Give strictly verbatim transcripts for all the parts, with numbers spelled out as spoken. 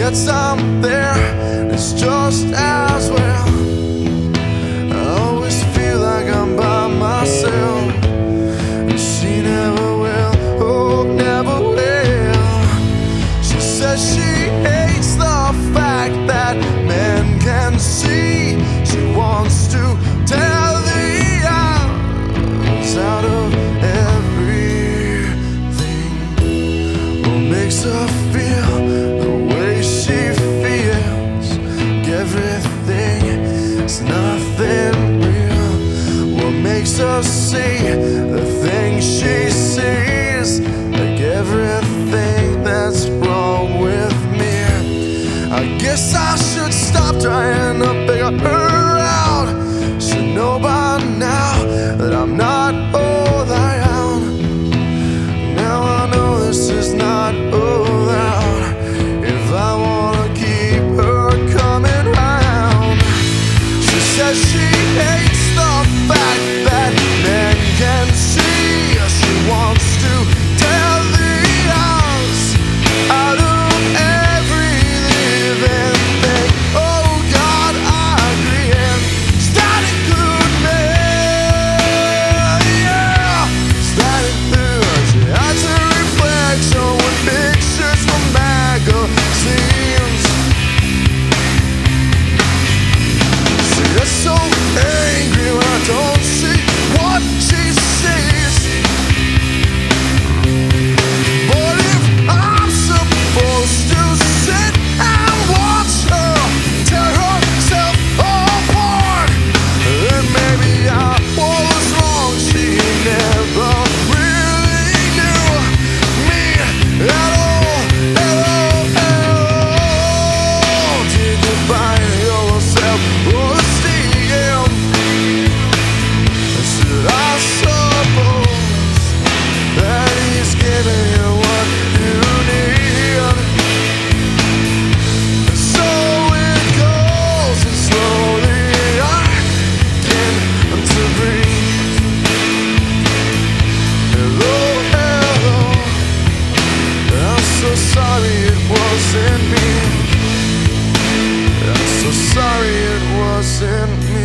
forgets I'm there. It's just as well. I always feel like I'm by myself, and she never will, oh, never will. She says she hates the fact that men can see. She wants to tear the eyes out of everything. What makes her feel the way she feels? Everything is nothing real. What makes her see the things she sees? Like everything that's wrong with me. I guess I should stop trying to figure her out. Should know by now that I'm not all I am. Now I know this is not allowed. If I wanna keep her coming round. She says she hates the fact that men can see. She wants to tear the eyes out of every living thing. Oh God, I agree, and that include me. Yeah, that includes. She has a reflection with pictures from magazines. She gets so angry when I don't see what she sees. But if I'm supposed to sit and watch her tear herself apart, then maybe I was wrong. She never really knew me at all, at all, at all. Did you find yourself esteem? Should I suppose that he's giving you what you need? So it goes, and slowly I begin to breathe. Hello, hello. I'm so sorry it wasn't me. I'm so sorry it wasn't me.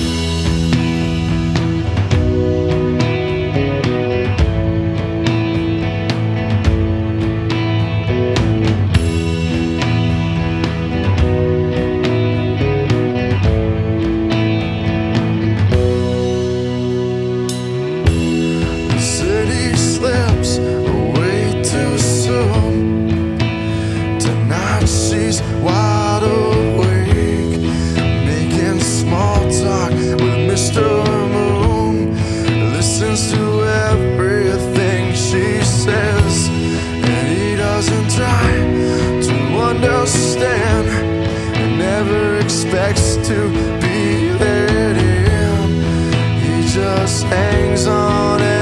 The city slips away too soon. Tonight she's wide awake, making small talk with Mister Moon. Listens to everything she says, and he doesn't try to understand, and never expects to be let in. He just hangs on